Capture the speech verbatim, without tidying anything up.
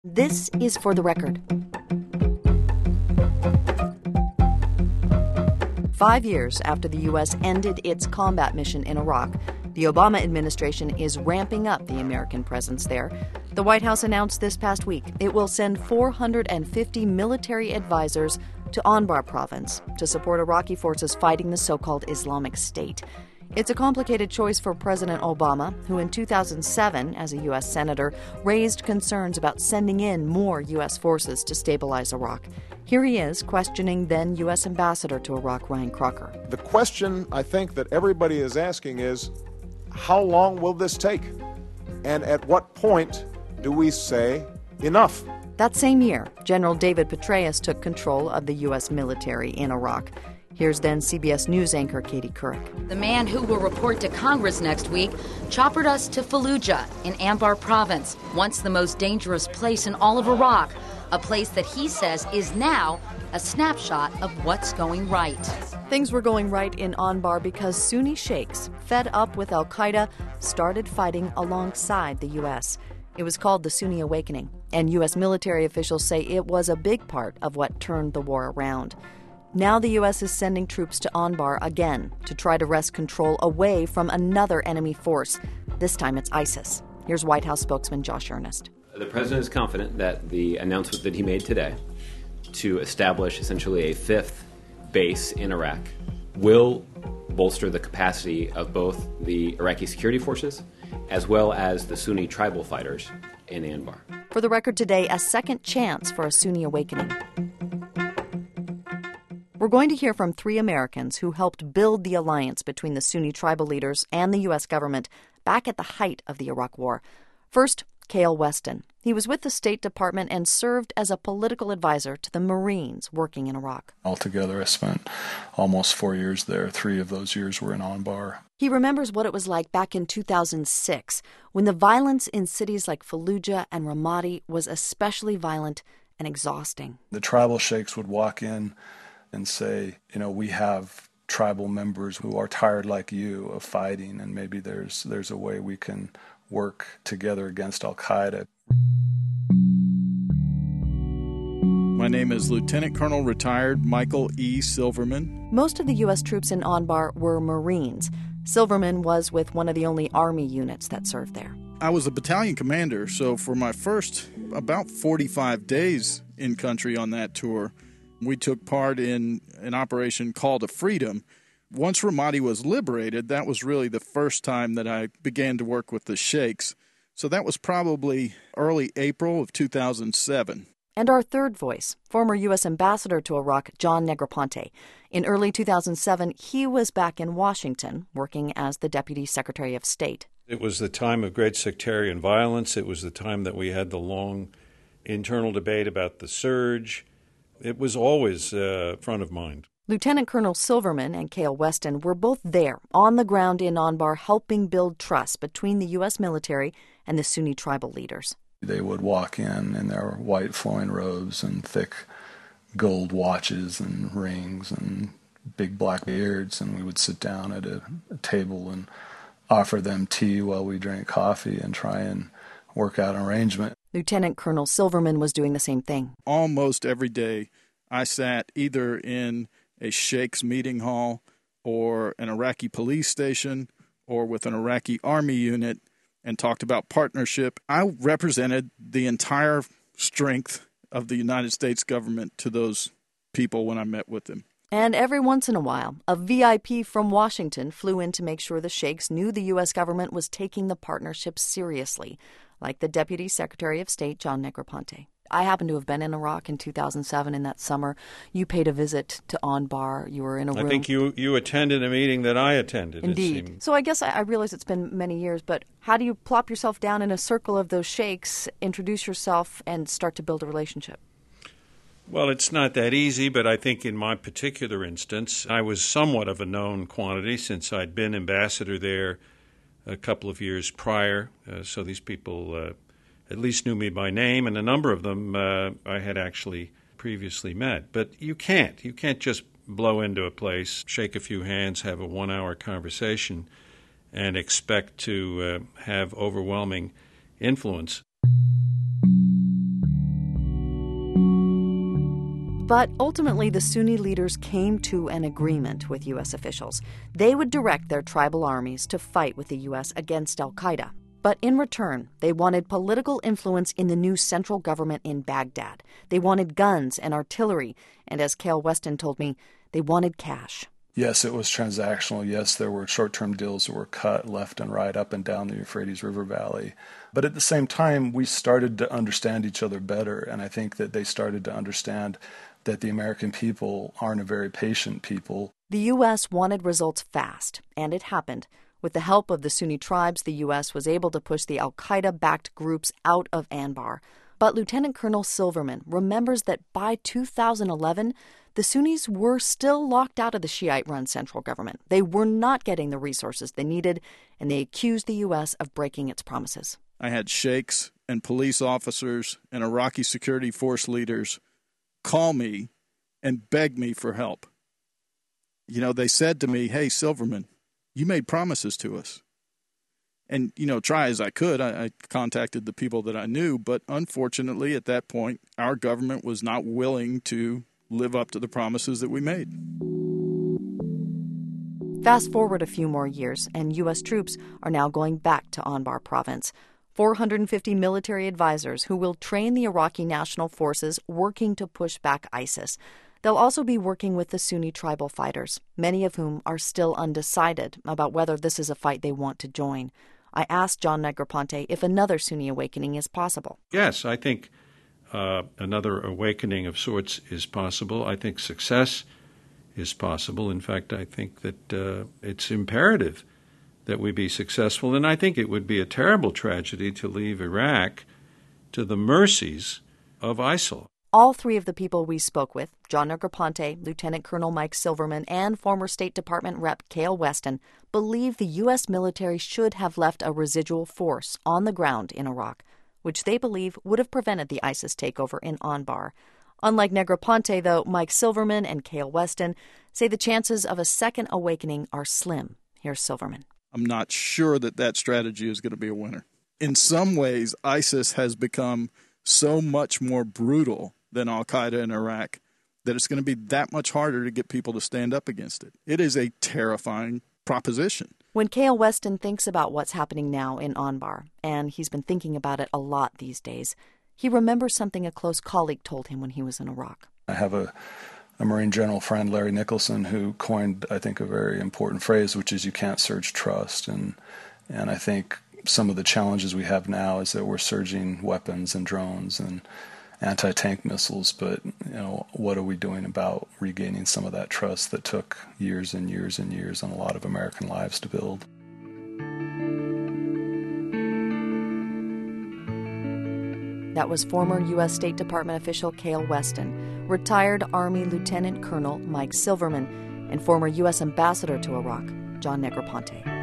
This is For the Record. Five years after the U S ended its combat mission in Iraq, the Obama administration is ramping up the American presence there. The White House announced this past week it will send four hundred fifty military advisors to Anbar province to support Iraqi forces fighting the so-called Islamic State. It's a complicated choice for President Obama, who in two thousand seven, as a U S senator, raised concerns about sending in more U S forces to stabilize Iraq. Here he is questioning then U S Ambassador to Iraq, Ryan Crocker. The question I think that everybody is asking is, how long will this take? And at what point do we say enough? That same year, General David Petraeus took control of the U S military in Iraq. Here's then C B S News anchor Katie Couric. The man who will report to Congress next week choppered us to Fallujah in Anbar province, once the most dangerous place in all of Iraq, a place that he says is now a snapshot of what's going right. Things were going right in Anbar because Sunni sheikhs, fed up with al-Qaeda, started fighting alongside the U S. It was called the Sunni Awakening, and U S military officials say it was a big part of what turned the war around. Now the U S is sending troops to Anbar again to try to wrest control away from another enemy force. This time it's ISIS. Here's White House spokesman Josh Earnest. The president is confident that the announcement that he made today to establish essentially a fifth base in Iraq will bolster the capacity of both the Iraqi security forces as well as the Sunni tribal fighters in Anbar. For the record today, a second chance for a Sunni awakening. We're going to hear from three Americans who helped build the alliance between the Sunni tribal leaders and the U S government back at the height of the Iraq War. First, Cale Weston. He was with the State Department and served as a political advisor to the Marines working in Iraq. Altogether, I spent almost four years there. Three of those years were in Anbar. He remembers what it was like back in two thousand six, when the violence in cities like Fallujah and Ramadi was especially violent and exhausting. The tribal sheikhs would walk in and say, you know, we have tribal members who are tired like you of fighting, and maybe there's there's a way we can work together against al-Qaeda. My name is Lieutenant Colonel retired Michael E. Silverman. Most of the U S troops in Anbar were Marines. Silverman was with one of the only Army units that served there. I was a battalion commander, so for my first about forty-five days in country on that tour, we took part in an operation called a Freedom. Once Ramadi was liberated, that was really the first time that I began to work with the sheikhs. So that was probably early April of two thousand seven. And our third voice, former U S Ambassador to Iraq, John Negroponte. In early two thousand seven, he was back in Washington, working as the Deputy Secretary of State. It was the time of great sectarian violence. It was the time that we had the long internal debate about the surge. It was always uh, front of mind. Lieutenant Colonel Silverman and Cale Weston were both there, on the ground in Anbar, helping build trust between the U S military and the Sunni tribal leaders. They would walk in in their white flowing robes and thick gold watches and rings and big black beards, and we would sit down at a, a table and offer them tea while we drank coffee and try and work out an arrangement. Lieutenant Colonel Silverman was doing the same thing. Almost every day, I sat either in a sheikh's meeting hall or an Iraqi police station or with an Iraqi army unit and talked about partnership. I represented the entire strength of the United States government to those people when I met with them. And every once in a while, a V I P from Washington flew in to make sure the sheikhs knew the U S government was taking the partnership seriously, like the Deputy Secretary of State, John Negroponte. I happened to have been in Iraq in two thousand seven in that summer. You paid a visit to Anbar. You were in a room. I think you, you attended a meeting that I attended. Indeed. So I guess I, I realize it's been many years, but how do you plop yourself down in a circle of those sheikhs, introduce yourself, and start to build a relationship? Well, it's not that easy, but I think in my particular instance, I was somewhat of a known quantity since I'd been ambassador there a couple of years prior. Uh, so these people uh, at least knew me by name, and a number of them uh, I had actually previously met. But you can't. You can't just blow into a place, shake a few hands, have a one-hour conversation, and expect to uh, have overwhelming influence. But ultimately, the Sunni leaders came to an agreement with U S officials. They would direct their tribal armies to fight with the U S against al-Qaeda. But in return, they wanted political influence in the new central government in Baghdad. They wanted guns and artillery, and as Cale Weston told me, they wanted cash. Yes, it was transactional. Yes, there were short-term deals that were cut left and right, up and down the Euphrates River Valley. But at the same time, we started to understand each other better, and I think that they started to understand that the American people aren't a very patient people. The U S wanted results fast, and it happened. With the help of the Sunni tribes, the U S was able to push the al-Qaeda-backed groups out of Anbar. But Lieutenant Colonel Silverman remembers that by two thousand eleven, the Sunnis were still locked out of the Shiite-run central government. They were not getting the resources they needed, and they accused the U S of breaking its promises. I had sheikhs and police officers and Iraqi security force leaders call me and beg me for help. You know, they said to me, "Hey, Silverman, you made promises to us." And, you know, try as I could, I, I contacted the people that I knew, but unfortunately at that point, our government was not willing to live up to the promises that we made. Fast forward a few more years, and U S troops are now going back to Anbar province. four hundred fifty military advisors who will train the Iraqi National Forces working to push back ISIS. They'll also be working with the Sunni tribal fighters, many of whom are still undecided about whether this is a fight they want to join. I asked John Negroponte if another Sunni awakening is possible. Yes, I think uh, another awakening of sorts is possible. I think success is possible. In fact, I think that uh, it's imperative that we be successful, and I think it would be a terrible tragedy to leave Iraq to the mercies of ISIL. All three of the people we spoke with, John Negroponte, Lieutenant Colonel Mike Silverman, and former State Department Rep Cale Weston, believe the U S military should have left a residual force on the ground in Iraq, which they believe would have prevented the ISIS takeover in Anbar. Unlike Negroponte, though, Mike Silverman and Cale Weston say the chances of a second awakening are slim. Here's Silverman. I'm not sure that that strategy is going to be a winner. In some ways, ISIS has become so much more brutal than al-Qaeda in Iraq that it's going to be that much harder to get people to stand up against it. It is a terrifying proposition. When Cale Weston thinks about what's happening now in Anbar, and he's been thinking about it a lot these days, he remembers something a close colleague told him when he was in Iraq. I have a, a Marine general friend, Larry Nicholson, who coined, I think, a very important phrase, which is you can't surge trust. And and I think some of the challenges we have now is that we're surging weapons and drones and anti-tank missiles, but you know, what are we doing about regaining some of that trust that took years and years and years and a lot of American lives to build? That was former U S State Department official Cale Weston, retired Army Lieutenant Colonel Mike Silverman, and former U S Ambassador to Iraq, John Negroponte.